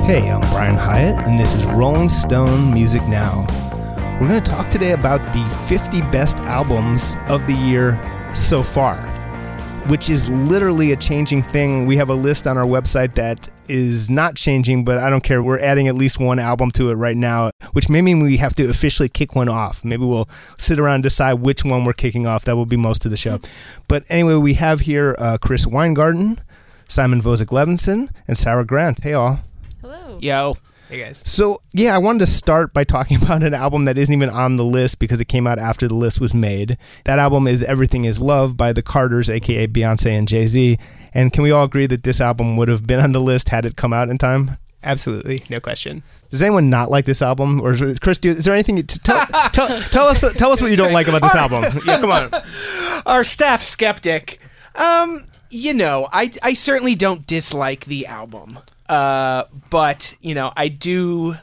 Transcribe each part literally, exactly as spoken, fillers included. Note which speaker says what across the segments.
Speaker 1: Hey, I'm Brian Hyatt, and this is Rolling Stone Music Now. We're going to talk today about the fifty best albums of the year so far, which is literally a changing thing. We have a list on our website that is not changing, but I don't care. We're adding at least one album to it right now, which may mean we have to officially kick one off. Maybe we'll sit around and decide which one we're kicking off. That will be most of the show. But anyway, we have here uh, Chris Weingarten, Simon Vosick-Levinson, and Sarah Grant. Hey, all.
Speaker 2: Hello.
Speaker 3: Yo.
Speaker 4: Hey, guys.
Speaker 1: So, yeah, I wanted to start by talking about an album that isn't even on the list because it came out after the list was made. That album is Everything Is Love by the Carters, a k a. Beyonce and Jay-Z. And can we all agree that this album would have been on the list had it come out in time?
Speaker 4: Absolutely. No question.
Speaker 1: Does anyone not like this album? Or Chris, do, is there anything... To, tell, tell, tell, us, tell us what you don't like about this album. Yeah, come on.
Speaker 3: Our staff skeptic. Um, you know, I, I certainly don't dislike the album. Uh, but, you know, I do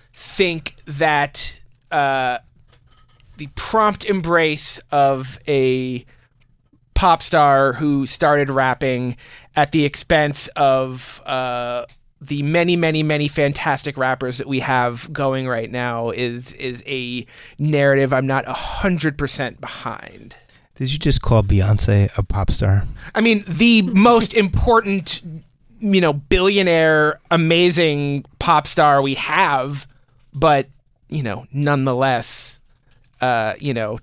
Speaker 3: think that uh, the prompt embrace of a pop star who started rapping at the expense of uh, the many, many, many fantastic rappers that we have going right now is is a narrative I'm not one hundred percent behind.
Speaker 1: Did you just call Beyonce a pop star?
Speaker 3: I mean, the most important... you know, billionaire, amazing pop star we have, but, you know, nonetheless, uh, you know,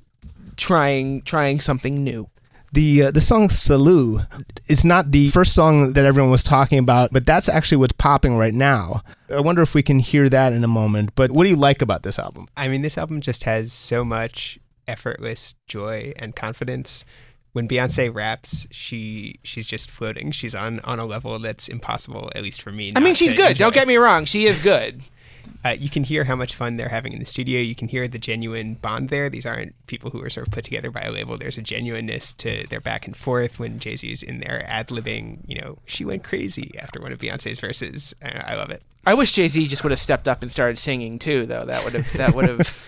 Speaker 3: trying trying something new.
Speaker 1: The uh, the song Salou is not the first song that everyone was talking about, but that's actually what's popping right now. I wonder if we can hear that in a moment. But what do you like about this album?
Speaker 4: I mean, this album just has so much effortless joy and confidence. When Beyonce raps, she she's just floating. She's on, on a level that's impossible, at least for me.
Speaker 3: I mean, she's good. Enjoy. Don't get me wrong. She is good.
Speaker 4: Uh, you can hear how much fun they're having in the studio. You can hear the genuine bond there. These aren't people who are sort of put together by a label. There's a genuineness to their back and forth. When Jay-Z is in there ad-libbing, you know, she went crazy after one of Beyonce's verses. Uh, I love it.
Speaker 3: I wish Jay-Z just would have stepped up and started singing too, though. That would have. That would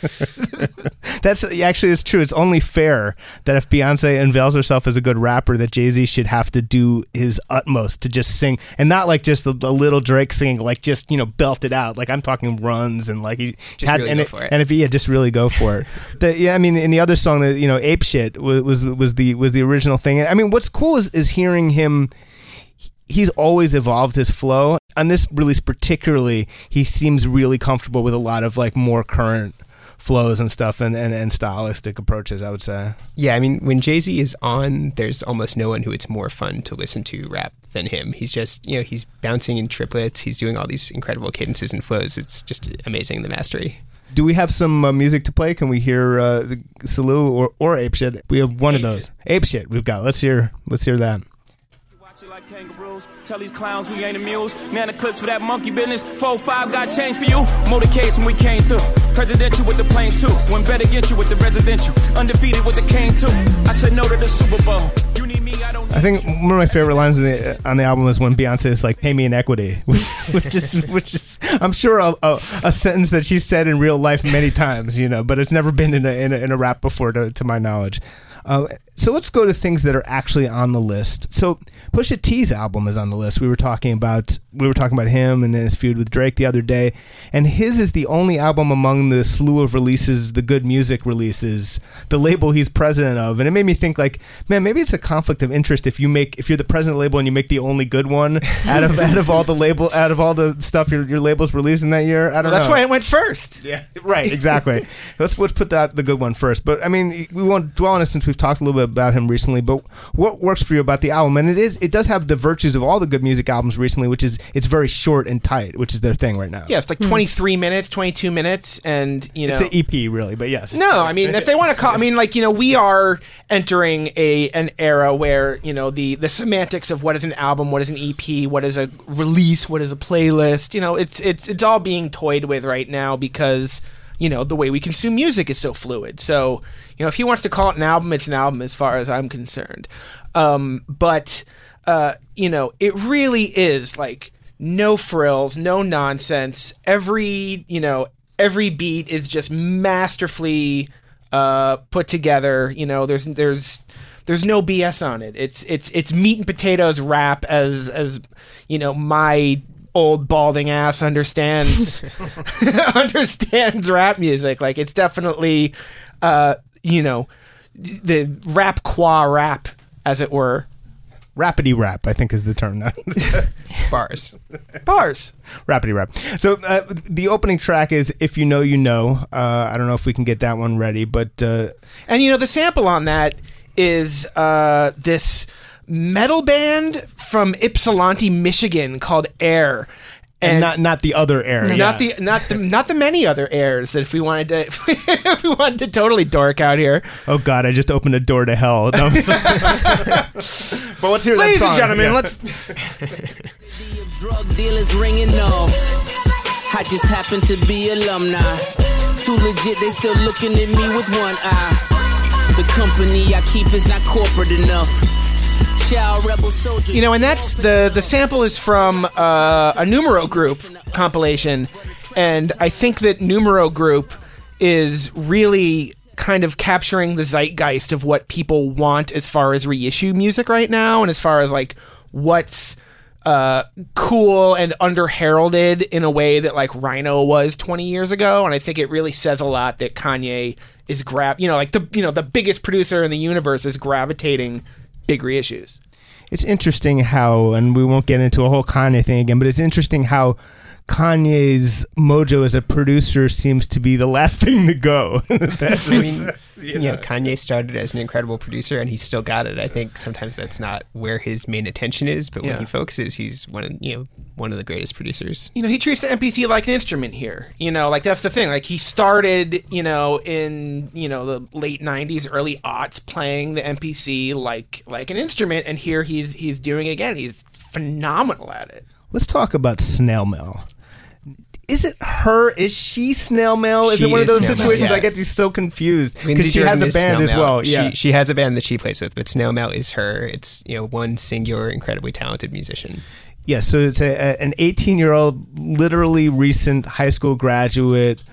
Speaker 3: have.
Speaker 1: That's actually it's true. It's only fair that if Beyonce unveils herself as a good rapper, that Jay-Z should have to do his utmost to just sing, and not like just a, a little Drake singing, like just you know belt it out. Like I'm talking runs and like he
Speaker 4: just
Speaker 1: had,
Speaker 4: really
Speaker 1: and
Speaker 4: go
Speaker 1: it,
Speaker 4: for it.
Speaker 1: And if he yeah, just really go for it. the, yeah, I mean, in the other song, that you know, Ape Shit was, was was the was the original thing. I mean, what's cool is is hearing him. He's always evolved his flow. On this release particularly, he seems really comfortable with a lot of like more current flows and stuff and, and, and stylistic approaches, I would say.
Speaker 4: Yeah, I mean, when Jay-Z is on, there's almost no one who it's more fun to listen to rap than him. He's just, you know, he's bouncing in triplets. He's doing all these incredible cadences and flows. It's just amazing, the mastery.
Speaker 1: Do we have some uh, music to play? Can we hear uh, the Salou or, or Ape Shit? We have one
Speaker 4: Ape
Speaker 1: of those.
Speaker 4: Shit.
Speaker 1: Ape Shit we've got. Let's hear, let's hear that.
Speaker 5: Like kangaroos, tell these clowns we ain't amused. Man, the clips for that monkey business. four five got change for you. Motorcades when we came through. Presidential with the planes too. One better get you with the residential. Undefeated with the cane too. I said no to the Super Bowl. You need me, I don't need
Speaker 1: I think
Speaker 5: you.
Speaker 1: one of my favorite lines on the, on the album is when Beyonce is like, "Pay me in equity," which is which is I'm sure a, a, a sentence that she's said in real life many times, you know, but it's never been in a in a, in a rap before, to, to my knowledge. Uh, so let's go to things that are actually on the list. So Pusha T's album is on the list. We were talking about we were talking about him and his feud with Drake the other day, and his is the only album among the slew of releases, the Good Music releases, the label he's president of. And it made me think, like, man, maybe it's a conflict of interest if you make if you're the president of the label and you make the only good one out of out of all the label out of all the stuff your your label's releasing that year. I don't
Speaker 3: well,
Speaker 1: know.
Speaker 3: that's why it went first.
Speaker 1: Yeah, right, exactly. let's, let's put that the good one first. But I mean, we won't dwell on it since we've talked a little bit about him recently. But what works for you about the album? And it is it does have the virtues of all the Good Music albums recently, which is it's very short and tight, which is their thing right now.
Speaker 3: Yeah, it's like twenty-three minutes, twenty-two minutes, and you know,
Speaker 1: it's an E P really, but yes.
Speaker 3: No, I mean, if they want to call, I mean, like, you know, we are entering a an era where, you know, the the semantics of what is an album, what is an E P, what is a release, what is a playlist, you know, it's it's it's all being toyed with right now because, you know, the way we consume music is so fluid. So, you know, if he wants to call it an album, it's an album as far as I'm concerned. Um, but, uh, you know, it really is like no frills, no nonsense. Every, you know, every beat is just masterfully uh, put together. You know, there's there's there's no B S on it. It's it's it's meat and potatoes rap as as you know my old balding ass understands understands rap music. Like it's definitely, uh, you know, the rap qua rap, as it were.
Speaker 1: Rapidy rap, I think, is the term now.
Speaker 4: Bars.
Speaker 3: Bars.
Speaker 1: Rapidy rap. So uh, the opening track is "If You Know, You Know." Uh, I don't know if we can get that one ready, but uh,
Speaker 3: and you know the sample on that is uh, this metal band from Ypsilanti, Michigan called Air.
Speaker 1: And, and not not the other Air,
Speaker 3: not
Speaker 1: yeah.
Speaker 3: the not the not the many other Airs that if we wanted to if we, if we wanted to totally dork out here.
Speaker 1: Oh God, I just opened a door to hell. No. But let's hear
Speaker 3: Ladies
Speaker 1: that song.
Speaker 3: and gentlemen,
Speaker 1: yeah.
Speaker 3: let's.
Speaker 2: Drug dealers ringing off. I just happen to be alumni. Too legit, they still looking at me with one eye. The company I keep is not corporate enough.
Speaker 3: You know, and that's the the sample is from uh, a Numero Group compilation, and I think that Numero Group is really kind of capturing the zeitgeist of what people want as far as reissue music right now, and as far as like what's uh, cool and under-heralded in a way that like Rhino was twenty years ago. And I think it really says a lot that Kanye is grab, you know, like the you know the biggest producer in the universe is gravitating big reissues.
Speaker 1: It's interesting how, and we won't get into a whole Kanye thing again, but it's interesting how Kanye's mojo as a producer seems to be the last thing to go.
Speaker 4: I mean, you know, Kanye started as an incredible producer, and he's still got it. I think sometimes that's not where his main attention is, but
Speaker 3: Yeah.
Speaker 4: when he focuses, he's one of you know one of the greatest producers.
Speaker 3: You know, he treats the M P C like an instrument here. You know, like that's the thing. Like he started, you know, in you know the late nineties, early aughts, playing the M P C like like an instrument, and here he's he's doing it again. He's phenomenal at it.
Speaker 1: Let's talk about Snail Mail. Is it her? Is she Snail Mail? Is
Speaker 4: She
Speaker 1: it one of
Speaker 4: is
Speaker 1: those
Speaker 4: Snail Mail,
Speaker 1: situations?
Speaker 4: yeah.
Speaker 1: I get these so confused
Speaker 4: Lindsay
Speaker 1: because she has
Speaker 4: Jordan
Speaker 1: a
Speaker 4: is
Speaker 1: band
Speaker 4: Snail
Speaker 1: as
Speaker 4: Mail.
Speaker 1: well. Yeah,
Speaker 4: she, she has a band that she plays with, but Snail Mail is her. It's you know one singular, incredibly talented musician.
Speaker 1: yeah. So it's a, a, an eighteen-year-old, literally recent high school graduate.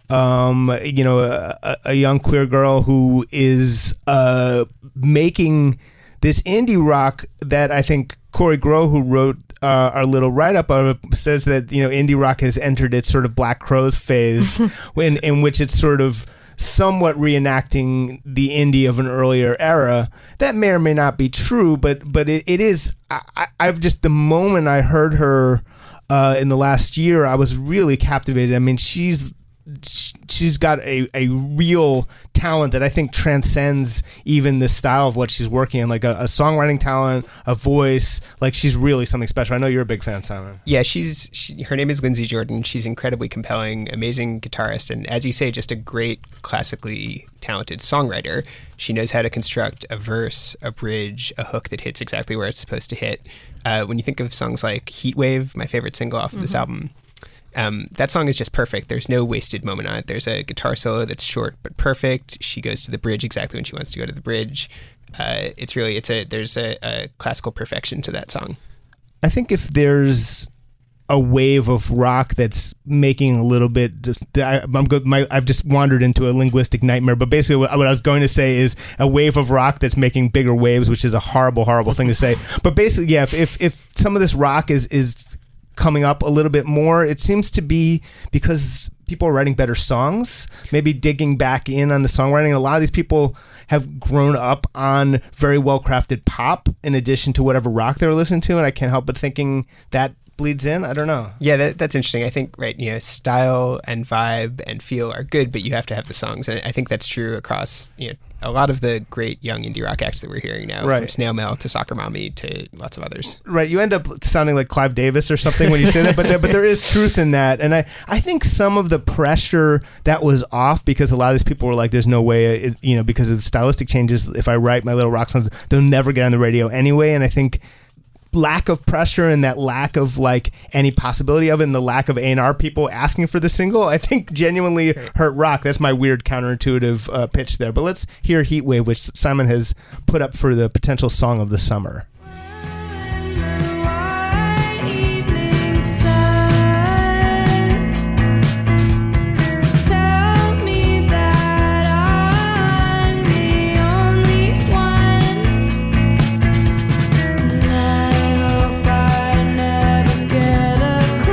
Speaker 1: Um, you know, a, a young queer girl who is uh, making this indie rock that I think Corey Groh, who wrote uh, our little write-up of it, says that, you know, indie rock has entered its sort of Black Crowes phase when, in which it's sort of somewhat reenacting the indie of an earlier era. That may or may not be true, but but it, it is. I, I've just, the moment I heard her uh, in the last year, I was really captivated. I mean, she's she's got a, a real talent that I think transcends even the style of what she's working in, like a, a songwriting talent, a voice. Like she's really something special. I know you're a big fan, Simon.
Speaker 4: Yeah, she's she, her name is Lindsay Jordan. She's incredibly compelling, amazing guitarist, and as you say, just a great classically talented songwriter. She knows how to construct a verse, a bridge, a hook that hits exactly where it's supposed to hit. Uh, when you think of songs like Heatwave, my favorite single off of mm-hmm. this album, Um, that song is just perfect. There's no wasted moment on it. There's a guitar solo that's short but perfect. She goes to the bridge exactly when she wants to go to the bridge. Uh, it's really, it's a, there's a, a classical perfection to that song.
Speaker 1: I think if there's a wave of rock that's making a little bit, I, I'm good. My, I've just wandered into a linguistic nightmare. But basically, what, what I was going to say is a wave of rock that's making bigger waves, which is a horrible, horrible thing to say. But basically, yeah, if if, if some of this rock is is coming up a little bit more, it seems to be because people are writing better songs, maybe digging back in on the songwriting. A lot of these people have grown up on very well crafted pop in addition to whatever rock they were listening to, and I can't help but thinking that bleeds in. I don't know.
Speaker 4: Yeah, that, that's interesting. I think, right, you know, style and vibe and feel are good, but you have to have the songs, and I think that's true across, you know, a lot of the great young indie rock acts that we're hearing now,
Speaker 1: right.
Speaker 4: from Snail Mail to Soccer Mommy to lots of others.
Speaker 1: Right, you end up sounding like Clive Davis or something when you say that, but there, but there is truth in that, and I, I think some of the pressure that was off because a lot of these people were like, "There's no way," it, you know, because of stylistic changes. If I write my little rock songs, they'll never get on the radio anyway, and I think lack of pressure and that lack of like any possibility of it and the lack of A and R people asking for the single, I think genuinely hurt rock. That's my weird counterintuitive uh, pitch there. But let's hear Heatwave, which Simon has put up for the potential song of the summer.
Speaker 6: Get a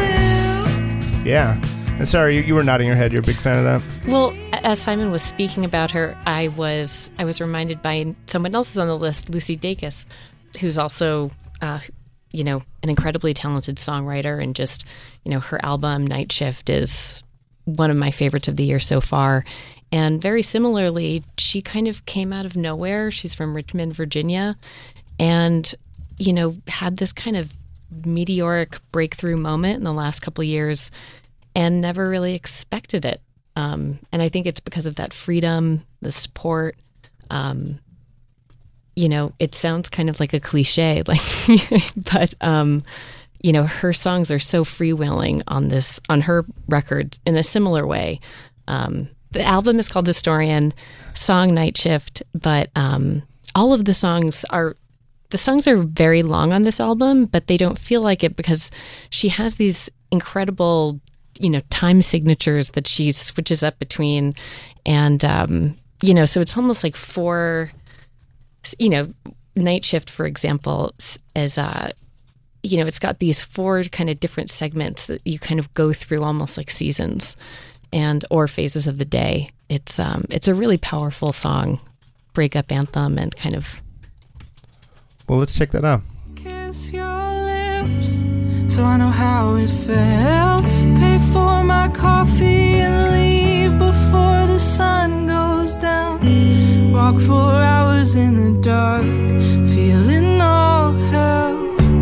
Speaker 1: yeah. And sorry, you, you were nodding your head. You're a big fan of that.
Speaker 6: Well, as Simon was speaking about her, I was I was reminded by someone else on the list, Lucy Dacus, who's also, uh, you know, an incredibly talented songwriter, and just, you know, her album Night Shift is one of my favorites of the year so far. And very similarly, she kind of came out of nowhere. She's from Richmond, Virginia, and, you know, had this kind of meteoric breakthrough moment in the last couple of years and never really expected it. Um, and I think it's because of that freedom, the support. Um, you know, it sounds kind of like a cliche, like, but, um, you know, her songs are so freewheeling on this, on her records in a similar way. Um, the album is called Historian, song Night Shift, but um, all of the songs are, the songs are very long on this album, but they don't feel like it because she has these incredible, you know, time signatures that she switches up between. And, um, you know, so it's almost like four, you know, Night Shift, for example, is, uh, you know, it's got these four kind of different segments that you kind of go through almost like seasons and, or phases of the day. It's, um, it's a really powerful song, breakup anthem, and kind of.
Speaker 1: Well, let's check that out.
Speaker 7: Kiss your lips, so I know how it felt. Pay for my coffee and leave before the sun goes down. Walk for hours in the dark, feeling all hell.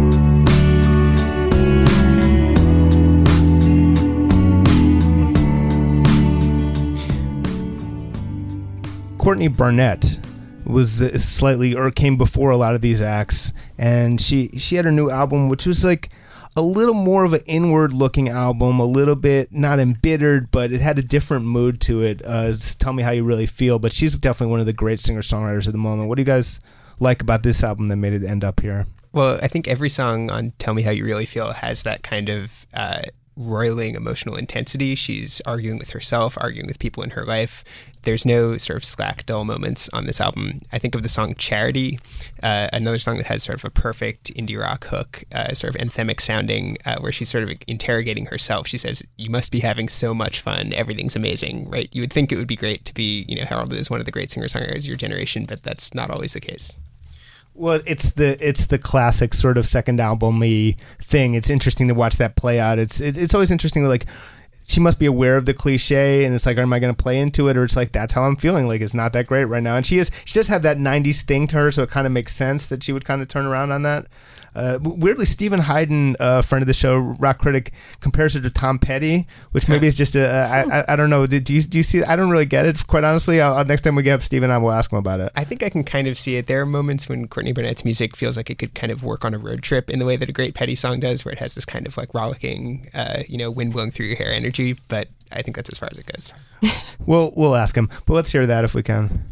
Speaker 1: Courtney Barnett was slightly, or came before a lot of these acts, and she she had her new album, which was like a little more of an inward looking album, a little bit not embittered, but it had a different mood to it. Uh, Tell Me How You Really Feel. But she's definitely one of the great singer songwriters at the moment. What do you guys like about this album that made it end up here?
Speaker 4: Well, I think every song on Tell Me How You Really Feel has that kind of uh, roiling emotional intensity. She's arguing with herself, arguing with people in her life. There's no sort of slack, dull moments on this album. I think of the song Charity, uh, another song that has sort of a perfect indie rock hook, uh, sort of anthemic sounding, uh, where she's sort of interrogating herself. She says, "You must be having so much fun. Everything's amazing," right? You would think it would be great to be, you know, heralded as one of the great singer-songwriters of your generation, but that's not always the case.
Speaker 1: Well, it's the it's the classic sort of second album-y thing. It's interesting to watch that play out. It's it, it's always interesting, like, she must be aware of the cliche, and it's like, am I going to play into it, or it's like, that's how I'm feeling, like it's not that great right now. And she is she does have that nineties thing to her, so it kind of makes sense that she would kind of turn around on that. Uh, weirdly, Stephen Hayden, a uh, friend of the show, rock critic, compares her to Tom Petty, which maybe is just a, I, I, I don't know. Do you, do you see? I don't really get it, quite honestly. I'll, I'll, next time we get Stephen, I will ask him about it.
Speaker 4: I think I can kind of see it. There are moments when Courtney Barnett's music feels like it could kind of work on a road trip in the way that a great Petty song does, where it has this kind of like rollicking, uh, you know, wind blowing through your hair energy. But I think that's as far as it goes.
Speaker 1: We'll we'll ask him, but let's hear that if we can.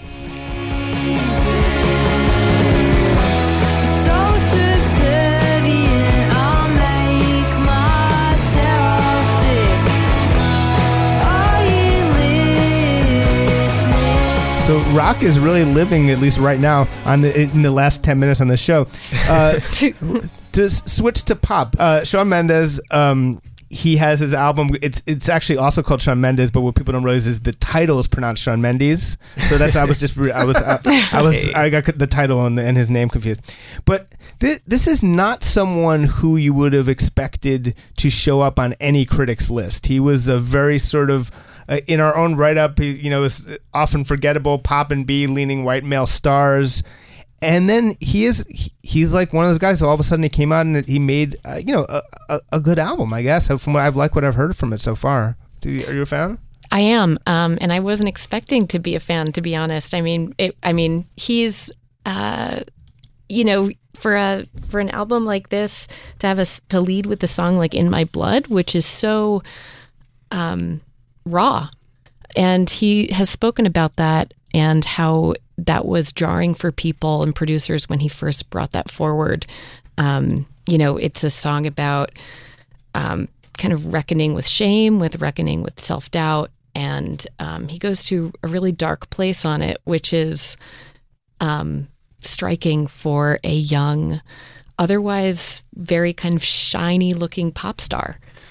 Speaker 1: So rock is really living, at least right now, on the, in the last ten minutes on the show. Uh, to switch to pop, uh, Shawn Mendes, um, he has his album. It's it's actually also called Shawn Mendes, but what people don't realize is the title is pronounced Shawn Mendes. So that's I was just I was I, I was I got the title and, and his name confused. But th- this is not someone who you would have expected to show up on any critic's list. He was a very sort of Uh, in our own write-up, you know, is often forgettable pop and B leaning white male stars. And then he is, he's like one of those guys who all of a sudden he came out and he made, uh, you know, a, a, a good album, I guess, from what I've liked what I've heard from it so far. Do you, are you a fan?
Speaker 6: I am. Um, and I wasn't expecting to be a fan, to be honest. I mean, it, I mean, he's, uh, you know, for a, for an album like this to have us to lead with the song like In My Blood, which is so, um, raw, and he has spoken about that and how that was jarring for people and producers when he first brought that forward. Um, you know, it's a song about um, kind of reckoning with shame, with reckoning with self-doubt, and um, he goes to a really dark place on it, which is um, striking for a young, otherwise very kind of shiny looking pop star.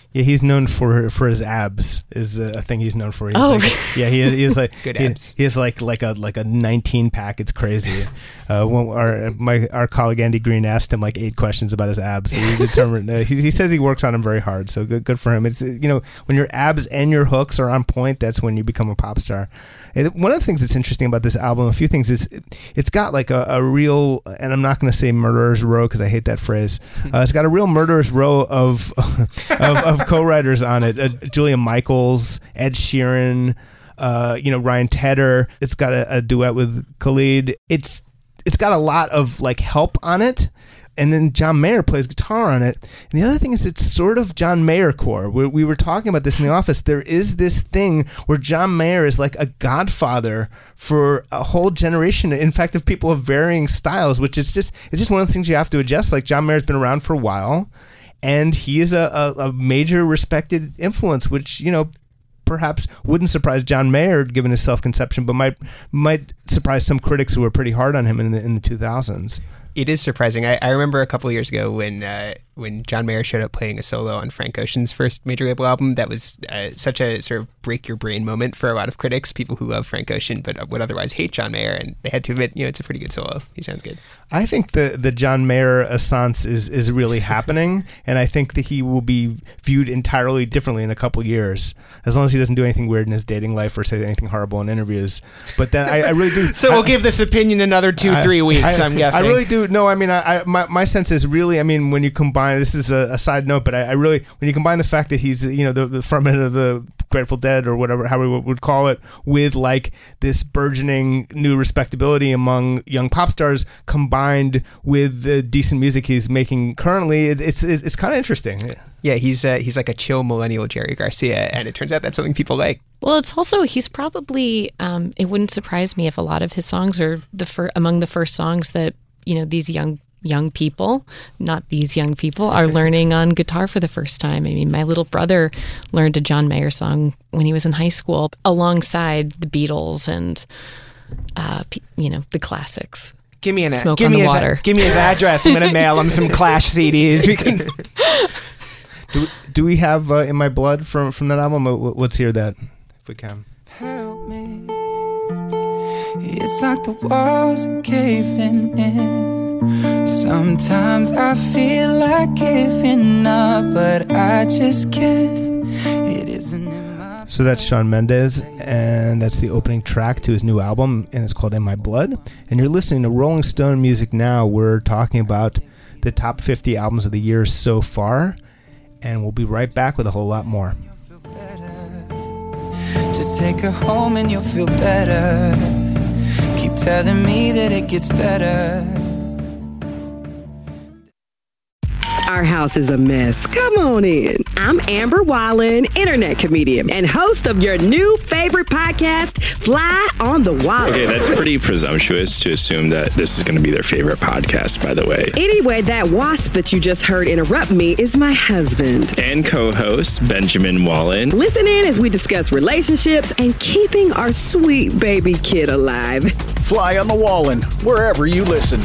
Speaker 1: Yeah, he's known for for his abs. Is a thing he's known for. He's
Speaker 6: Oh,
Speaker 1: like,
Speaker 6: really?
Speaker 1: yeah, he, he is like
Speaker 4: Good
Speaker 1: he,
Speaker 4: abs.
Speaker 1: he has like like a like a nineteen pack. It's crazy. Uh, when our my our colleague Andy Green asked him like eight questions about his abs. So he determined. Uh, he, he says he works on them very hard. So good good for him. It's you know when your abs and your hooks are on point, that's when you become a pop star. And one of the things that's interesting about this album, a few things, is it, it's got like a, a real, and I'm not going to say murderer's row because I hate that phrase. Uh, it's got a real murderer's row of of, of co-writers on it. Uh, Julia Michaels, Ed Sheeran, uh, you know Ryan Tedder. It's got a, a duet with Khalid. It's it's got a lot of like help on it. And then John Mayer plays guitar on it. And the other thing is it's sort of John Mayer core. We, we were talking about this in the office. There is this thing where John Mayer is like a godfather for a whole generation. In fact, of people of varying styles, which is just it's just one of the things you have to adjust. Like John Mayer's been around for a while, and he is a, a, a major respected influence, which, you know, perhaps wouldn't surprise John Mayer given his self-conception, but might might surprise some critics who were pretty hard on him in the in the two thousands.
Speaker 4: It is surprising. I, I remember a couple of years ago when uh, when John Mayer showed up playing a solo on Frank Ocean's first major label album. That was uh, such a sort of break your brain moment for a lot of critics, people who love Frank Ocean but would otherwise hate John Mayer, and they had to admit, you know, it's a pretty good solo. He sounds good.
Speaker 1: I think the the John Mayer assance is is really happening, and I think that he will be viewed entirely differently in a couple years, as long as he doesn't do anything weird in his dating life or say anything horrible in interviews. But then I, I really do.
Speaker 3: So
Speaker 1: I,
Speaker 3: we'll give this opinion another two,
Speaker 1: I-
Speaker 3: three weeks,
Speaker 1: I,
Speaker 3: I'm guessing.
Speaker 1: I really do. No, I mean, I, I my, my sense is really, I mean, when you combine, this is a, a side note, but I, I really, when you combine the fact that he's, you know, the, the frontman of the Grateful Dead or whatever, how we would call it, with like this burgeoning new respectability among young pop stars combined with the decent music he's making currently, it, it's, it's, it's kind of interesting.
Speaker 4: Yeah, he's uh, he's like a chill millennial Jerry Garcia, and it turns out that's something people like.
Speaker 6: Well, it's also, he's probably, um, it wouldn't surprise me if a lot of his songs are the fir- among the first songs that, you know, these young young people, not these young people, are learning on guitar for the first time. I mean, my little brother learned a John Mayer song when he was in high school alongside the Beatles and, uh, p- you know, the classics.
Speaker 3: Give me an
Speaker 6: Smoke
Speaker 3: give
Speaker 6: on
Speaker 3: me
Speaker 6: the
Speaker 3: his,
Speaker 6: Water.
Speaker 3: Give me his address. I'm gonna mail him some Clash C Ds. We can.
Speaker 1: Do, do we have uh, In My Blood from, from that album? Uh, Let's hear that, if we can.
Speaker 7: Help me. It's like the walls are caving in. Sometimes I feel like giving up, but I just can't. It isn't in my
Speaker 1: So that's Shawn Mendes, and that's the opening track to his new album, and it's called In My Blood. And you're listening to Rolling Stone Music Now. We're talking about the top fifty albums of the year so far, and we'll be right back with a whole lot more.
Speaker 7: Just take her home and you'll feel better. Keep telling me that it gets better.
Speaker 8: Our house is a mess. Come on in. I'm Amber Wallen, internet comedian and host of your new favorite podcast, Fly on the Wallen.
Speaker 9: Okay, that's pretty presumptuous to assume that this is going to be their favorite podcast, by the way.
Speaker 8: Anyway, that wasp that you just heard interrupt me is my husband.
Speaker 9: And co-host Benjamin Wallen.
Speaker 8: Listen in as we discuss relationships and keeping our sweet baby kid alive.
Speaker 10: Fly on the Wallen, wherever you listen.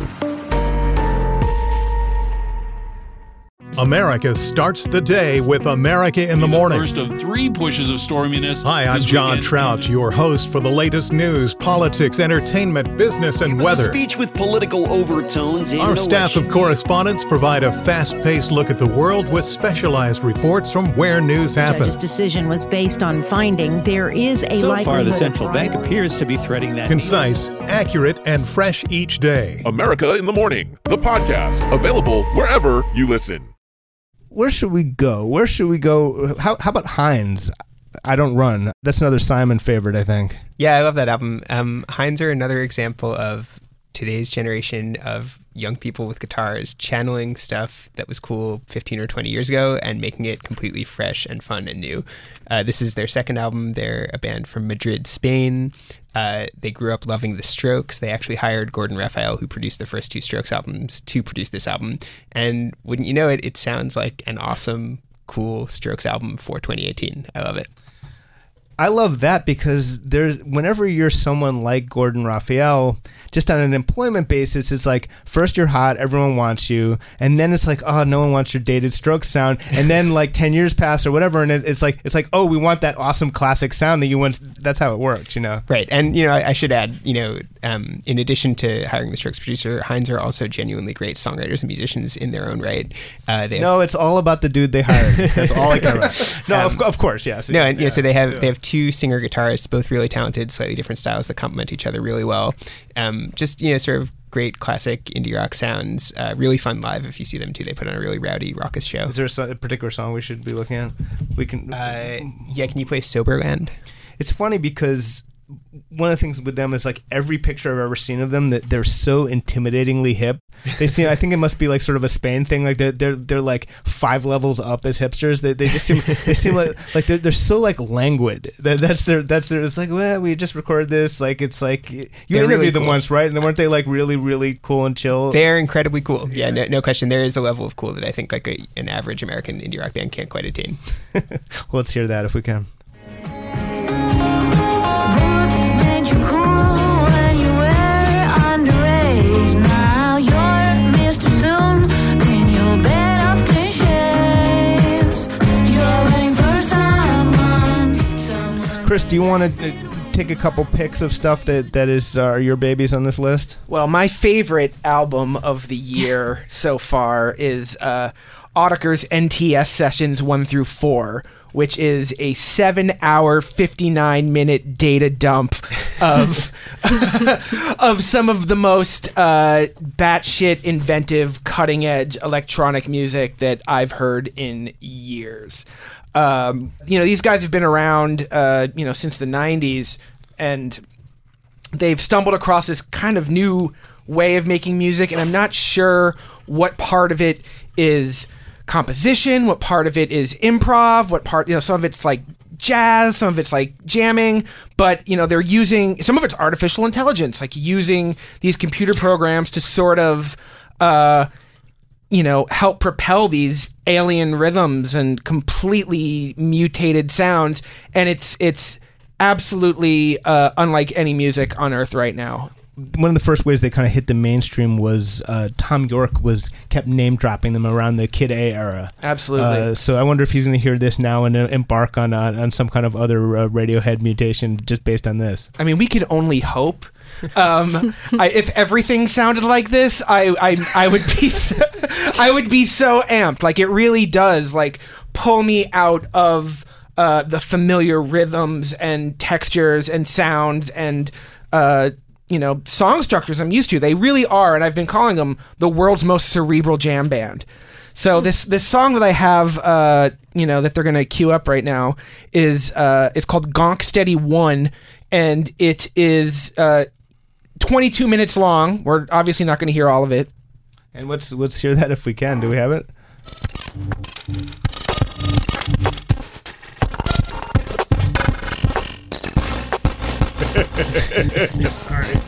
Speaker 11: America starts the day with America in the Morning.
Speaker 12: First of three pushes of storminess.
Speaker 11: Hi, I'm John Trout, your host for the latest news, politics, entertainment, business, and weather.
Speaker 13: A speech with political overtones.
Speaker 11: Our staff of correspondents provide a fast-paced look at the world with specialized reports from where news happens.
Speaker 14: The judge's decision was based on finding there is a
Speaker 15: so
Speaker 14: likelihood.
Speaker 15: So far, the central bank appears to be threading that.
Speaker 11: Concise, accurate, and fresh each day.
Speaker 16: America in the Morning, the podcast, available wherever you listen.
Speaker 1: Where should we go? Where should we go? How, how about Heinz? I Don't Run. That's another Simon favorite, I think.
Speaker 4: Yeah, I love that album. Um, Heinz are another example of today's generation of young people with guitars channeling stuff that was cool fifteen or twenty years ago and making it completely fresh and fun and new. Uh, this is their second album. They're a band from Madrid, Spain. Uh, they grew up loving the Strokes. They actually hired Gordon Raphael, who produced the first two Strokes albums, to produce this album. And wouldn't you know it, it sounds like an awesome, cool Strokes album for twenty eighteen. I love it.
Speaker 1: I love that because there's whenever you're someone like Gordon Raphael, just on an employment basis, it's like first you're hot, everyone wants you, and then it's like, oh, no one wants your dated stroke sound, and then like ten years pass or whatever, and it, it's like it's like oh, we want that awesome classic sound that you once. That's how it works, you know.
Speaker 4: Right, and you know, I, I should add, you know, um, in addition to hiring the Strokes producer, Heinz are also genuinely great songwriters and musicians in their own right. Uh, they have,
Speaker 1: no, it's all about the dude they hired. That's all I care about. No, um, of, of course, yes.
Speaker 4: No, and
Speaker 1: yeah,
Speaker 4: yeah, so they have
Speaker 1: yeah.
Speaker 4: they have two singer guitarists, both really talented, slightly different styles that complement each other really well. Um, just you know, sort of great classic indie rock sounds. Uh, really fun live if you see them too. They put on a really rowdy, raucous show.
Speaker 1: Is there a, so- a particular song we should be looking at? We can.
Speaker 4: Uh, yeah, can you play Soberland?
Speaker 1: It's funny because one of the things with them is like every picture I've ever seen of them, that they're so intimidatingly hip. They seem, I think it must be like sort of a Spain thing. Like they're they're they're like five levels up as hipsters. They they just seem they seem like like they're they're so like languid. That, that's their that's their. It's like, well, we just recorded this. Like it's like you
Speaker 4: They're
Speaker 1: interviewed
Speaker 4: really
Speaker 1: them
Speaker 4: cool.
Speaker 1: once, right? And weren't they like really really cool and chill?
Speaker 4: They're incredibly cool. Yeah, no, no question. There is a level of cool that I think like a, an average American indie rock band can't quite attain.
Speaker 1: Well, let's hear that if we can. Chris, do you want to uh, take a couple picks of stuff that, that is uh, your babies on this list?
Speaker 3: Well, my favorite album of the year so far is uh, Autechre's N T S Sessions one through four, which is a seven-hour, fifty-nine minute data dump of of some of the most uh, batshit inventive, cutting-edge electronic music that I've heard in years. Um, you know, these guys have been around, uh, you know, since the nineties, and they've stumbled across this kind of new way of making music, and I'm not sure what part of it is composition, what part of it is improv, what part, you know, some of it's like jazz, some of it's like jamming, but, you know, they're using, some of it's artificial intelligence, like using these computer programs to sort of, uh, you know, help propel these alien rhythms and completely mutated sounds. And it's it's absolutely uh, unlike any music on Earth right now.
Speaker 1: One of the first ways they kind of hit the mainstream was uh, Tom York was kept name dropping them around the Kid A era.
Speaker 3: Absolutely.
Speaker 1: Uh, so I wonder if he's going to hear this now and uh, embark on uh, on some kind of other uh, Radiohead mutation just based on this.
Speaker 3: I mean, we can only hope. Um, I, if everything sounded like this, I I, I would be so, I would be so amped. Like it really does, like pull me out of uh, the familiar rhythms and textures and sounds and uh, you know song structures I'm used to. They really are, and I've been calling them the world's most cerebral jam band. So this this song that I have, uh, you know, that they're going to queue up right now is uh, is called Gonk Steady One, and it is uh, twenty-two minutes long. We're obviously not going to hear all of it.
Speaker 1: And let's let's hear that if we can. Do we have it?
Speaker 4: Sorry.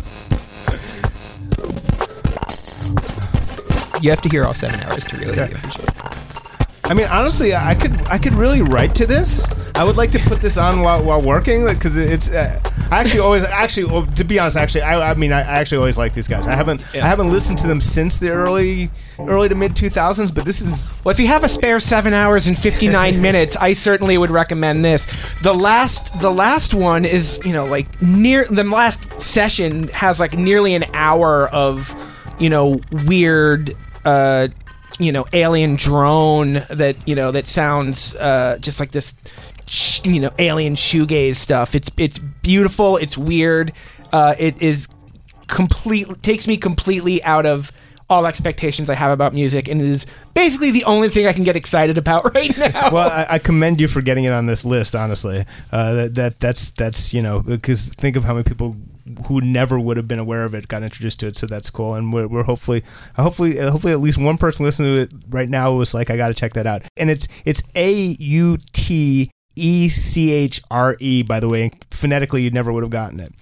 Speaker 4: You have to hear all seven hours to really
Speaker 1: Okay.
Speaker 4: appreciate it.
Speaker 1: I mean, honestly, I could I could really write to this. I would like to put this on while while working because it's. Uh, I actually always actually well, to be honest, actually I, I mean I actually always like these guys. I haven't
Speaker 3: Yeah.
Speaker 1: I haven't listened to them since the early early to mid two thousands, but this is.
Speaker 3: Well, if you have a spare seven hours and fifty-nine minutes, I certainly would recommend this. The last, the last one is, you know, like near the last session has like nearly an hour of, you know, weird, uh, you know, alien drone that you know that sounds uh, just like this, sh- you know, alien shoegaze stuff. It's it's beautiful. It's weird. Uh, it is complete takes me completely out of all expectations I have about music, and it is basically the only thing I can get excited about right now.
Speaker 1: Well, I, I commend you for getting it on this list. Honestly, uh, that, that that's that's you know because think of how many people who never would have been aware of it got introduced to it. So that's cool, and we're, we're hopefully hopefully hopefully at least one person listening to it right now was like, I got to check that out. And it's it's A U T E C H R E, by the way. Phonetically, you never would have gotten it.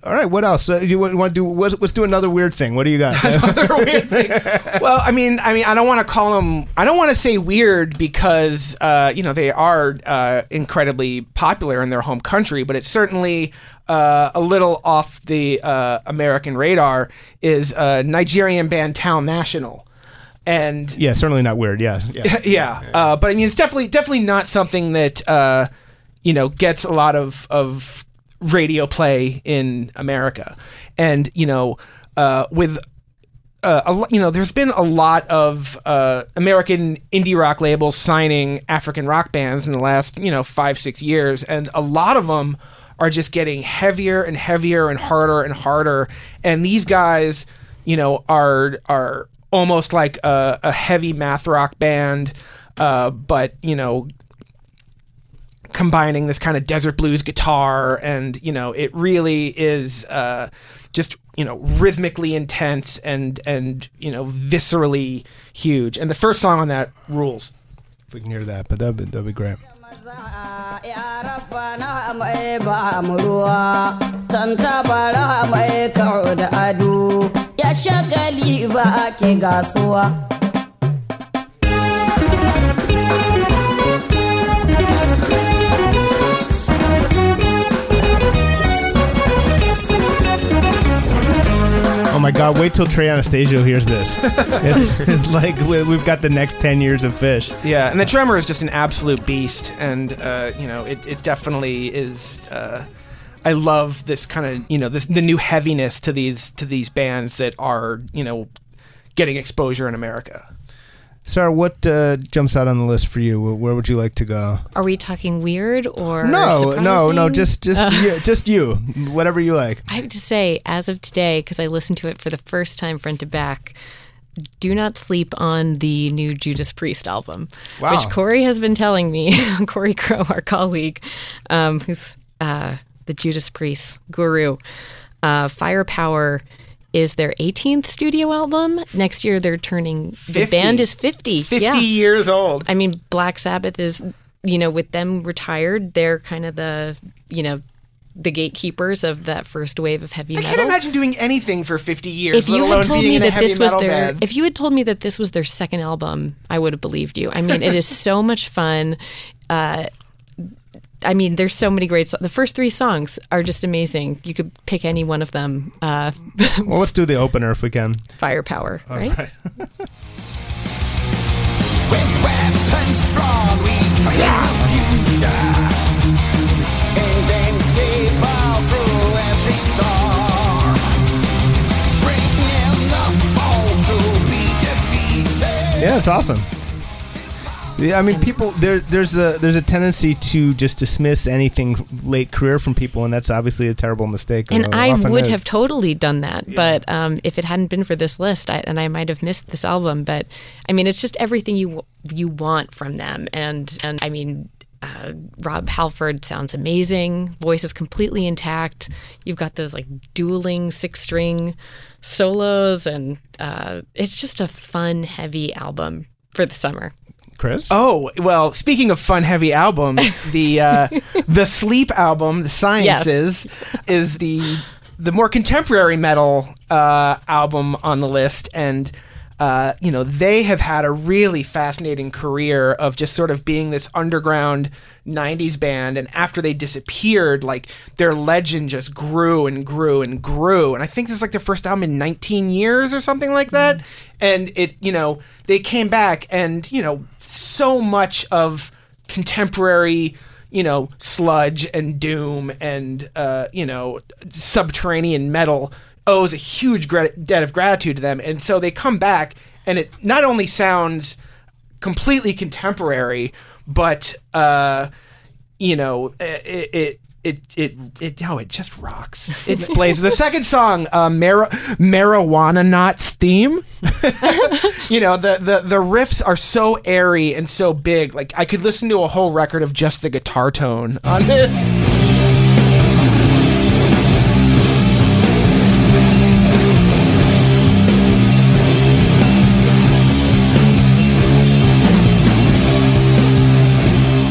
Speaker 1: All right, what else? Uh, you want to do? Let's, let's do another weird thing. What do you got?
Speaker 3: Another weird thing. Well, I mean, I mean, I don't want to call them. I don't want to say weird because uh, you know they are uh, incredibly popular in their home country, but it's certainly uh, a little off the uh, American radar. Is uh, Nigerian band Town National. And
Speaker 1: yeah, certainly not weird. Yeah,
Speaker 3: yeah, yeah. Uh, but I mean, it's definitely definitely not something that uh, you know gets a lot of of radio play in America. And you know, uh, with uh, a, you know, there's been a lot of uh, American indie rock labels signing African rock bands in the last you know five six years, and a lot of them are just getting heavier and heavier and harder and harder. And these guys, you know, are are almost like a, a heavy math rock band, uh, but, you know, combining this kind of desert blues guitar. And, you know, it really is uh, just, you know, rhythmically intense and, and, you know, viscerally huge. And the first song on that rules.
Speaker 1: If we can hear that, but that'd be, that'd be great.
Speaker 17: Ya shagali ba ake gasuwa.
Speaker 1: Oh my God, wait till Trey Anastasio hears this. It's, it's like we- we've got the next ten years of Fish.
Speaker 3: Yeah, and the drummer is just an absolute beast. And, uh, you know, it, it definitely is... Uh, I love this kind of, you know, this the new heaviness to these to these bands that are, you know, getting exposure in America.
Speaker 1: Sarah, what uh, jumps out on the list for you? Where would you like to go?
Speaker 6: Are we talking weird or
Speaker 1: no,
Speaker 6: surprising?
Speaker 1: no, no? Just, just,
Speaker 6: Uh,
Speaker 1: you, just you. Whatever you like.
Speaker 6: I have to say, as of today, because I listened to it for the first time front to back, do not sleep on the new Judas Priest album,
Speaker 1: Wow.
Speaker 6: which Corey has been telling me. Corey Crow, our colleague, um, who's uh, the Judas Priest guru. Uh, Firepower is their eighteenth studio album. Next year, they're turning...
Speaker 3: fifty.
Speaker 6: The band is fifty.
Speaker 3: fifty
Speaker 6: yeah.
Speaker 3: years old.
Speaker 6: I mean, Black Sabbath is, you know, with them retired, they're kind of the, you know, the gatekeepers of that first wave of heavy
Speaker 3: I
Speaker 6: metal.
Speaker 3: can't imagine doing anything for fifty years,
Speaker 6: If
Speaker 3: let
Speaker 6: you
Speaker 3: alone
Speaker 6: had told
Speaker 3: being
Speaker 6: me
Speaker 3: in a
Speaker 6: that
Speaker 3: heavy
Speaker 6: this was
Speaker 3: metal
Speaker 6: their,
Speaker 3: band.
Speaker 6: if you had told me that this was their second album, I would have believed you. I mean, it is so much fun. Uh, I mean, there's so many great songs. The first three songs are just amazing. You could pick any one of them. Uh,
Speaker 1: Well, let's do the opener if we can.
Speaker 6: Firepower,
Speaker 1: All
Speaker 6: right?
Speaker 1: right.
Speaker 18: With weapons strong, we train the future. Invincible through every storm. Bring in the foe to be defeated.
Speaker 1: Yeah, it's awesome. Yeah, I mean, people there. There's a there's a tendency to just dismiss anything late career from people, and that's obviously a terrible mistake.
Speaker 6: And
Speaker 1: Uh,
Speaker 6: I
Speaker 1: often
Speaker 6: would
Speaker 1: is.
Speaker 6: have totally done that, but um, if it hadn't been for this list, I, and I might have missed this album. But I mean, it's just everything you you want from them, and and I mean, uh, Rob Halford sounds amazing. Voice is completely intact. You've got those like dueling six string solos, and uh, it's just a fun, heavy album for the summer.
Speaker 1: Chris?
Speaker 3: Oh, well, speaking of fun, heavy albums, the uh, the Sleep album, The Sciences, is the the more contemporary metal uh, album on the list. And, uh, you know, they have had a really fascinating career of just sort of being this underground nineties band. And after they disappeared, like, their legend just grew and grew and grew. And I think this is like their first album in nineteen years or something like that. And it, you know, they came back and, you know, so much of contemporary, you know, sludge and doom and, uh, you know, subterranean metal owes a huge gra- debt of gratitude to them. And so they come back and it not only sounds completely contemporary, but, uh, you know, it, it, it, it, it, oh, it just rocks. It's blazes. The second song, uh, Mar- Marijuana Knots Theme, you know, the, the, the riffs are so airy and so big. Like, I could listen to a whole record of just the guitar tone on this.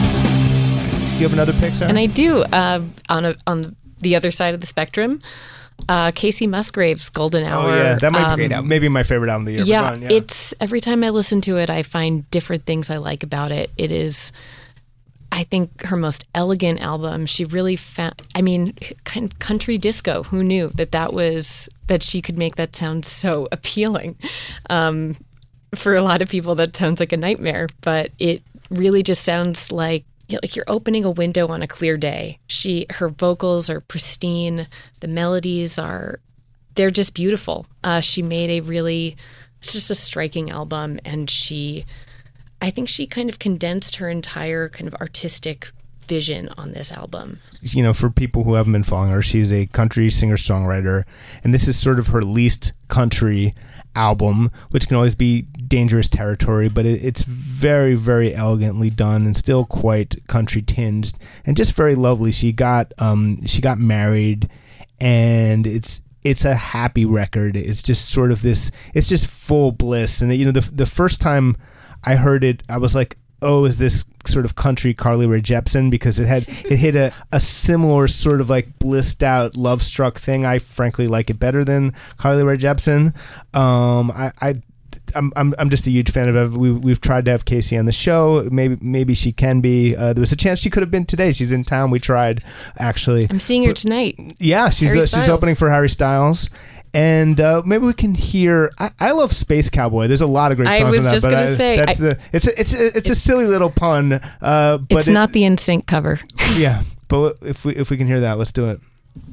Speaker 1: Do you have another pick, Sarah?
Speaker 6: And I do. Uh, on a, on the other side of the spectrum, Uh, Casey Musgrave's Golden Hour.
Speaker 1: Oh yeah, that might
Speaker 6: um,
Speaker 1: be great album. Maybe my favorite album of the year.
Speaker 6: Yeah,
Speaker 1: But go on, yeah,
Speaker 6: it's every time I listen to it, I find different things I like about it. It is, I think, her most elegant album. She really found, I mean, kind of country disco. Who knew that that was, that she could make that sound so appealing? Um, for a lot of people, that sounds like a nightmare, but it really just sounds like, you know, like you're opening a window on a clear day. She, her vocals are pristine. The melodies are, they're just beautiful. Uh, she made a really, it's just a striking album, and she, I think she kind of condensed her entire kind of artistic vision on this album.
Speaker 1: You know, for people who haven't been following her, she's a country singer-songwriter, and this is sort of her least country album, which can always be dangerous territory, but it, it's very, very elegantly done and still quite country tinged and just very lovely. She got um, she got married, and it's it's a happy record. It's just sort of this, it's just full bliss. And, you know, the the first time I heard it, I was like, oh, is this sort of country Carly Rae Jepsen? Because it had it hit a, a similar sort of like blissed out, love struck thing. I frankly like it better than Carly Rae Jepsen. Um, I, I I'm I'm I'm just a huge fan of it. We we've tried to have Casey on the show. Maybe maybe she can be. Uh, there was a chance she could have been today. She's in town. We tried actually.
Speaker 6: I'm seeing her but, tonight.
Speaker 1: Yeah, she's uh, she's opening for Harry Styles. And uh, maybe we can hear. I, I love Space Cowboy. There's a lot of great songs
Speaker 6: I was
Speaker 1: on that.
Speaker 6: just
Speaker 1: but
Speaker 6: gonna
Speaker 1: I,
Speaker 6: say,
Speaker 1: that's
Speaker 6: I,
Speaker 1: the. It's a, it's a, it's, it's a silly little pun. Uh, but
Speaker 6: it's
Speaker 1: it,
Speaker 6: not the N Sync cover.
Speaker 1: Yeah, but if we if we can hear that, let's do it.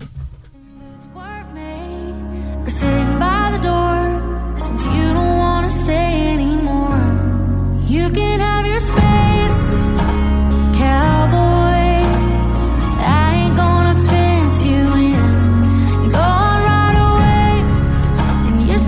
Speaker 7: We're sitting by the door since you don't want to stay anymore. You can have your space, cowboy. I ain't gonna fence you in. Go on right away in your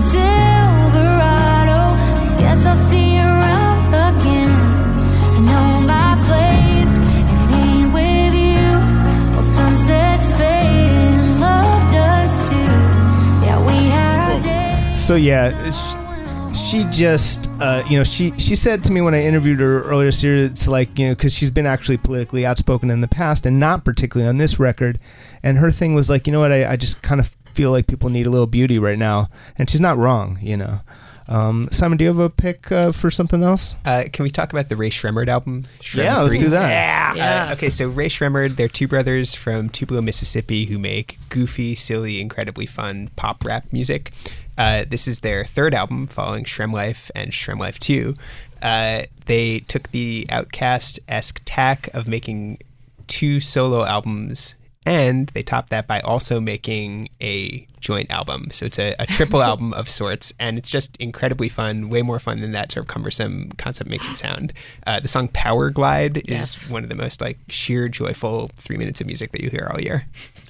Speaker 7: Silverado. I guess I'll see you around again. I know my place, and it ain't with you. Well, sunsets fade and love does too. Yeah, we had our days.
Speaker 1: So yeah, she just, uh, you know, she she said to me when I interviewed her earlier this year, it's like, you know, because she's been actually politically outspoken in the past and not particularly on this record. And her thing was like, you know what, I, I just kind of feel like people need a little beauty right now. And she's not wrong, you know. Um, Simon, do you have a pick uh, for something else?
Speaker 4: Uh, can we talk about the Ray Shremmerd album? Shrem
Speaker 1: yeah, let's
Speaker 4: three?
Speaker 1: do that.
Speaker 3: Yeah.
Speaker 6: Yeah.
Speaker 4: Uh, okay, so Ray Shremmerd, they're two brothers from Tupelo, Mississippi, who make goofy, silly, incredibly fun pop rap music. Uh, this is their third album, following Shrem Life and Shrem Life two. Uh, they took the Outkast-esque tack of making two solo albums, and they topped that by also making a joint album. So it's a, a triple album of sorts, and it's just incredibly fun, way more fun than that sort of cumbersome concept makes it sound. Uh, the song Power Glide is
Speaker 6: Yes.
Speaker 4: one of the most like sheer, joyful three minutes of music that you hear all year.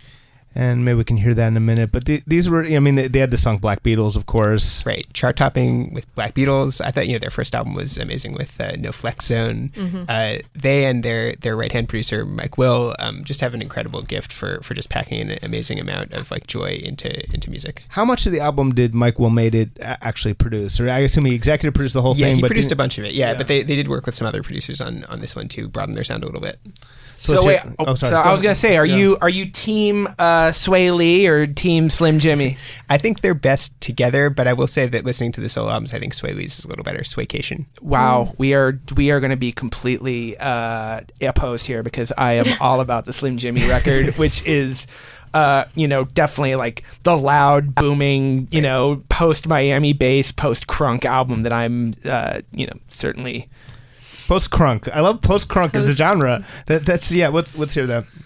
Speaker 1: And maybe we can hear that in a minute. But the, these were, I mean, they, they had the song Black Beatles, of course.
Speaker 4: Right. Chart topping with Black Beatles. I thought, you know, their first album was amazing with uh, No Flex Zone.
Speaker 6: Mm-hmm.
Speaker 4: Uh, they and their, their right-hand producer, Mike Will, um, just have an incredible gift for, for just packing an amazing amount of like joy into into music.
Speaker 1: How much of the album did Mike Will made it actually produce? Or I assume he executive produced the whole
Speaker 4: yeah,
Speaker 1: thing.
Speaker 4: he
Speaker 1: but
Speaker 4: produced
Speaker 1: didn't-
Speaker 4: a bunch of it. Yeah,
Speaker 1: Yeah.
Speaker 4: but they, they did work with some other producers on, on this one to broaden their sound a little bit.
Speaker 3: So,
Speaker 1: let's
Speaker 3: wait,
Speaker 1: hear-
Speaker 3: oh,
Speaker 1: oh, sorry.
Speaker 3: so
Speaker 1: Go
Speaker 3: I was
Speaker 1: ahead.
Speaker 3: gonna say, are
Speaker 1: Yeah.
Speaker 3: you are you team uh, Sway Lee or team Slim Jimmy?
Speaker 4: I think they're best together, but I will say that listening to the solo albums, I think Sway Lee's is a little better. Swaycation.
Speaker 3: Wow, we are we are going to be completely uh, opposed here because I am all about the Slim Jimmy record, which is, uh, you know, definitely like the loud, booming, you know, post Miami bass, post crunk album that I'm, uh, you know, certainly.
Speaker 1: Post crunk. I love post crunk as a genre. That, that's yeah. Let's let's hear that.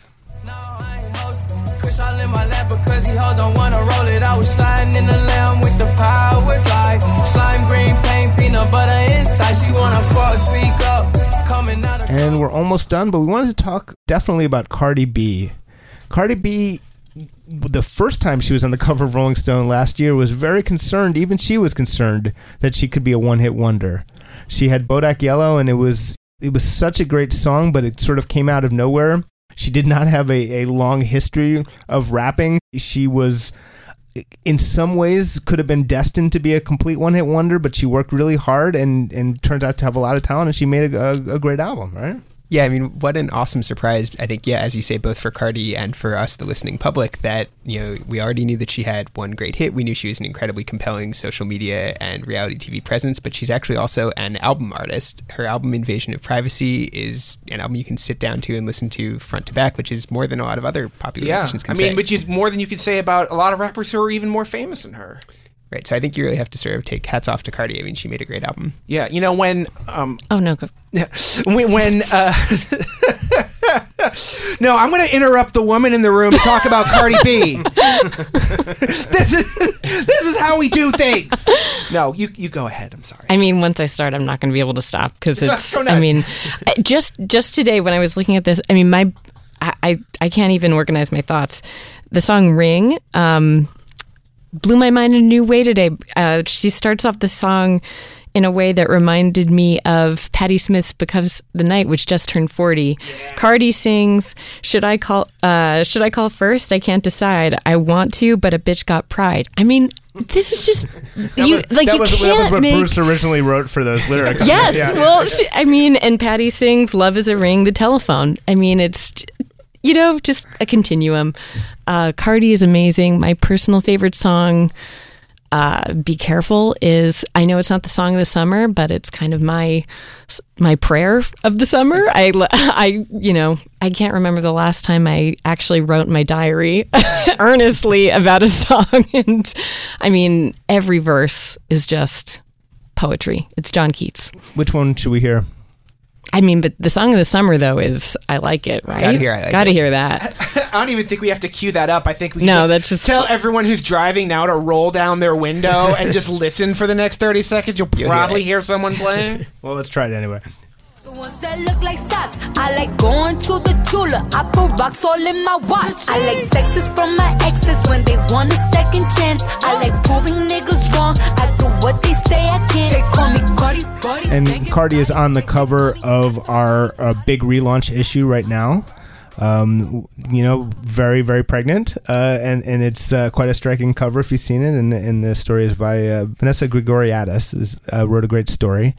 Speaker 18: Kush all in my lap because he hold don't wanna roll it. I was sliding in the lamb with the power glide. Slime green paint, peanut butter inside. She wanna fall, speak up. Coming out of
Speaker 1: And we're almost done, but we wanted to talk definitely about Cardi B. Cardi B, the first time she was on the cover of Rolling Stone last year, was very concerned. Even she was concerned that she could be a one-hit wonder. She had Bodak Yellow, and it was it was such a great song, but it sort of came out of nowhere. She did not have a, a long history of rapping. She was, in some ways, could have been destined to be a complete one-hit wonder, but she worked really hard and, and turns out to have a lot of talent, and she made a, a, a great album, right?
Speaker 4: Yeah, I mean, what an awesome surprise. I think, yeah, as you say, both for Cardi and for us, the listening public, that, you know, we already knew that she had one great hit. We knew she was an incredibly compelling social media and reality T V presence, but she's actually also an album artist. Her album, Invasion of Privacy, is an album you can sit down to and listen to front to back, which is more than a lot of other popular
Speaker 3: Yeah,
Speaker 4: musicians can
Speaker 3: I mean,
Speaker 4: say.
Speaker 3: which is more than you could say about a lot of rappers who are even more famous than her.
Speaker 4: Right, so I think you really have to sort of take hats off to Cardi. I mean, she made a great album.
Speaker 3: Yeah, you know, when... Um,
Speaker 6: oh, no. Go.
Speaker 3: Yeah, when... when uh, no, I'm going to interrupt the woman in the room to talk about Cardi B. this, is, this is how we do things. No, you you go ahead. I'm sorry.
Speaker 6: I mean, once I start, I'm not going to be able to stop because it's,
Speaker 3: Go
Speaker 6: I
Speaker 3: nuts.
Speaker 6: mean, I- just just today when I was looking at this, I mean, my, I, I, I can't even organize my thoughts. The song Ring, um, blew my mind in a new way today. Uh, she starts off the song in a way that reminded me of Patti Smith's "Because the Night," which just turned forty. Yeah. Cardi sings, "Should I call? Uh, should I call first? I can't decide. I want to, but a bitch got pride." I mean, this is just you
Speaker 1: was,
Speaker 6: like
Speaker 1: that
Speaker 6: you
Speaker 1: was,
Speaker 6: can't
Speaker 1: that was what
Speaker 6: make.
Speaker 1: Bruce originally wrote for those lyrics.
Speaker 6: Yes,
Speaker 1: Yeah.
Speaker 6: well, she, I mean, and Patti sings "Love Is a Ring," the telephone. I mean, it's. You know, just a continuum. Uh, Cardi is amazing. My personal favorite song, uh, "Be Careful," is, I know it's not the song of the summer, but it's kind of my my prayer of the summer. I, I, you know, I can't remember the last time I actually wrote in my diary earnestly about a song. And I mean, every verse is just poetry. It's John Keats.
Speaker 1: Which one should we hear?
Speaker 6: I mean, but the song of the summer, though, is I Like It, right?
Speaker 4: Gotta hear I Like
Speaker 6: Gotta
Speaker 4: It.
Speaker 6: hear that.
Speaker 3: I don't even think we have to cue that up. I think we can
Speaker 6: No,
Speaker 3: just
Speaker 6: that's just-
Speaker 3: tell everyone who's driving now to roll down their window and just listen for the next thirty seconds. You'll
Speaker 1: You'll
Speaker 3: probably
Speaker 1: hear
Speaker 3: hear someone playing.
Speaker 1: Well, let's try it anyway.
Speaker 17: The ones that look like socks. I like going to the Tula. I put rocks all in my watch. I like texts from my exes when they want a second chance. I like proving niggas wrong. I do what they say I can't. They call me Cardi, Cardi.
Speaker 1: And Cardi is on the cover of our uh, big relaunch issue right now. Um, you know, very, very pregnant. Uh, and, and it's uh, quite a striking cover if you've seen it. And, and the story is by uh, Vanessa Grigoriadis, is, uh, wrote a great story.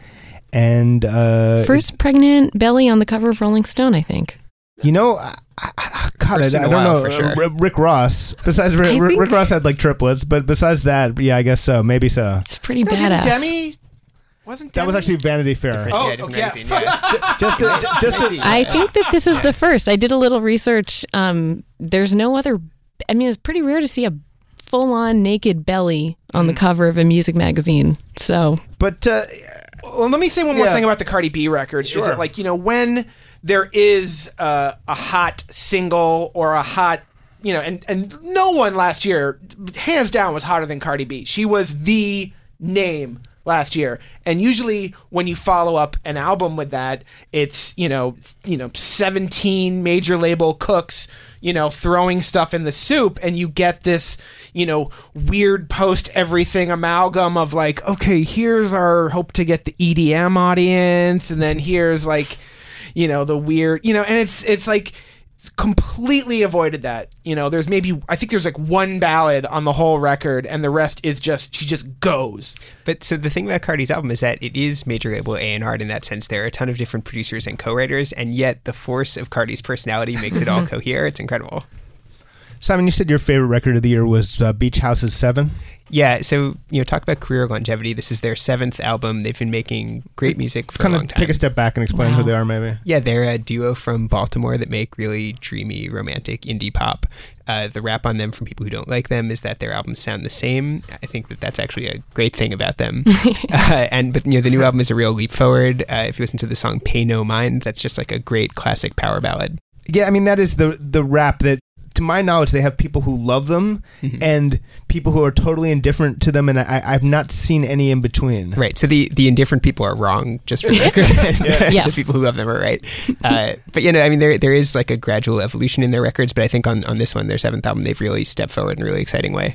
Speaker 1: And uh,
Speaker 6: First pregnant belly on the cover of Rolling Stone, I think.
Speaker 1: You know, I, I, God,
Speaker 4: First
Speaker 1: I,
Speaker 4: in
Speaker 1: I
Speaker 4: a
Speaker 1: don't
Speaker 4: while,
Speaker 1: know.
Speaker 4: for sure.
Speaker 1: R- Rick Ross. Besides,
Speaker 6: I
Speaker 1: Rick,
Speaker 6: think-
Speaker 1: Rick Ross had like triplets, but besides that, yeah, I guess so. Maybe so.
Speaker 6: It's pretty
Speaker 3: No, didn't
Speaker 6: badass.
Speaker 3: Demi wasn't
Speaker 1: That was actually Vanity Fair.
Speaker 3: Oh,
Speaker 4: yeah, different
Speaker 3: yeah.
Speaker 4: magazine, yeah.
Speaker 1: Just to, just to,
Speaker 6: I think that this is the first. I did a little research. Um, there's no other. I mean, it's pretty rare to see a full-on naked belly on the cover of a music magazine. So,
Speaker 1: but uh,
Speaker 3: Well, let me say one more
Speaker 1: Yeah.
Speaker 3: thing about the Cardi B record. Is
Speaker 1: Sure.
Speaker 3: that, like, you know, when there is uh, a hot single or a hot, you know, and, and no one last year, hands down, was hotter than Cardi B. She was the name last year. And usually when you follow up an album with that, it's, you know, you know, seventeen major label cooks, you know, throwing stuff in the soup, and you get this, you know, weird post everything amalgam of like, okay, here's our hope to get the E D M audience, and then here's like, you know, the weird, you know, and it's it's like it's completely avoided that. You know, there's maybe, I think there's like one ballad on the whole record, and the rest is just, she just goes.
Speaker 4: But so the thing about Cardi's album is that it is major label A and R in that sense. There are a ton of different producers and co-writers, and yet the force of Cardi's personality makes it all cohere. It's incredible.
Speaker 1: Simon, you said your favorite record of the year was uh, Beach House's Seven.
Speaker 4: Yeah, so, you know, talk about career longevity. This is their seventh album. They've been making great music for
Speaker 1: Kind
Speaker 4: a
Speaker 1: of
Speaker 4: long time.
Speaker 1: take a step back and explain
Speaker 6: Wow.
Speaker 1: who they are, maybe.
Speaker 4: Yeah, they're a duo from Baltimore that make really dreamy, romantic indie pop. Uh, the rap on them from people who don't like them is that their albums sound the same. I think that that's actually a great thing about them. uh, and but you know, the new album is a real leap forward. Uh, if you listen to the song "Pay No Mind," that's just like a great classic power ballad.
Speaker 1: Yeah, I mean, that is the the rap that, to my knowledge, they have people who love them
Speaker 4: Mhm.
Speaker 1: and people who are totally indifferent to them, and I, I've not seen any in between.
Speaker 4: Right. So the, the indifferent people are wrong, just for the record. And
Speaker 6: Yeah.
Speaker 4: the people who love them are right. Uh, but, you know, I mean, there there is like a gradual evolution in their records, but I think on, on this one, their seventh album, they've really stepped forward in a really exciting way.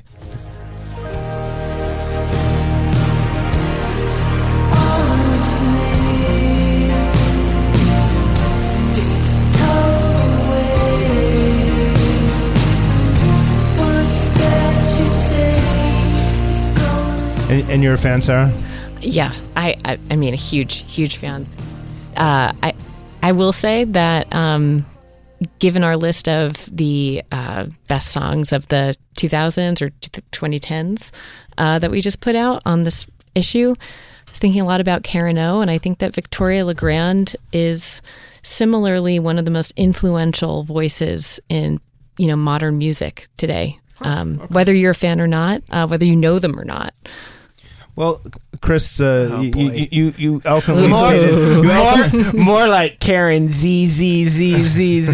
Speaker 1: And, and you're a fan, Sarah?
Speaker 6: Yeah, I, I, I mean, a huge, huge fan. Uh, I, I will say that um, given our list of the uh, best songs of the two thousands or twenty tens uh, that we just put out on this issue, I was thinking a lot about Karen O, and I think that Victoria Legrand is similarly one of the most influential voices in, you know, modern music today. Um, okay. Whether you're a fan or not, uh, whether you know them or not.
Speaker 1: Well, Chris, uh,
Speaker 3: Oh,
Speaker 1: you,
Speaker 3: boy.
Speaker 1: you, you you eloquently
Speaker 3: More,
Speaker 1: stated. You eloquently-
Speaker 3: more, more like Karen Z Z Z Z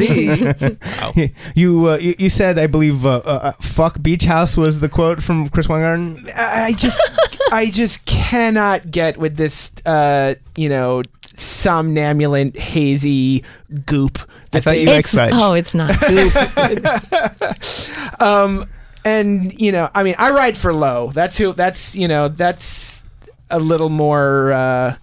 Speaker 3: Z.
Speaker 1: you, uh, you you said, I believe, uh, uh, "fuck Beach House" was the quote from Chris Weingarten.
Speaker 3: I just, I just cannot get with this, uh, you know, somnambulant, hazy goop.
Speaker 4: I thought you
Speaker 3: they-
Speaker 4: liked Sludge.
Speaker 6: Oh, it's not goop. It's-
Speaker 3: um, and you know, I mean, I ride for Low. That's who. That's you know, that's a little more, uh,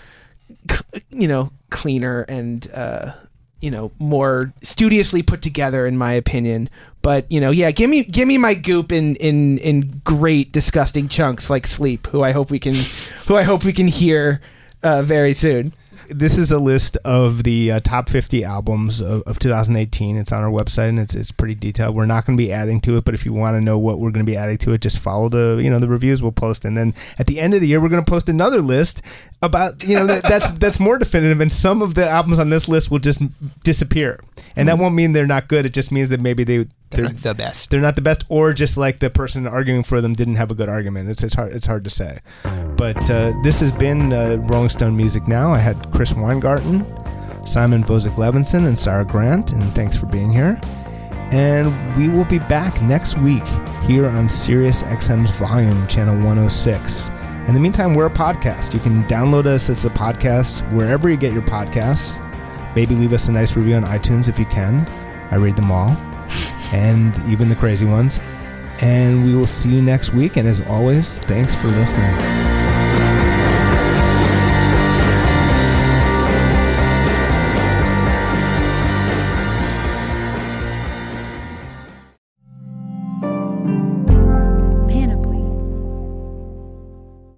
Speaker 3: cl- you know, cleaner and uh, you know, more studiously put together, in my opinion. But you know, yeah, give me, give me my goop in in in great, disgusting chunks like Sleep, who I hope we can, who I hope we can hear uh, very soon.
Speaker 1: This is a list of the uh, top fifty albums of, of two thousand eighteen. It's on our website, and it's it's pretty detailed. We're not going to be adding to it, but if you want to know what we're going to be adding to it, just follow the you know the reviews we'll post, and then at the end of the year, we're going to post another list about you know that, that's that's more definitive. And some of the albums on this list will just disappear, and that won't mean they're not good. It just means that maybe they
Speaker 4: They're not the best.
Speaker 1: They're not the best, or just like the person arguing for them didn't have a good argument. It's it's hard it's hard to say. But uh, this has been uh, Rolling Stone Music Now. I had Chris Weingarten, Simon Vozik-Levinson, and Sarah Grant, and thanks for being here. And we will be back next week here on Sirius X M's Volume, Channel one oh six. In the meantime, we're a podcast. You can download us as a podcast wherever you get your podcasts. Maybe leave us a nice review on iTunes if you can. I read them all. And even the crazy ones. And we will see you next week. And as always, thanks for listening.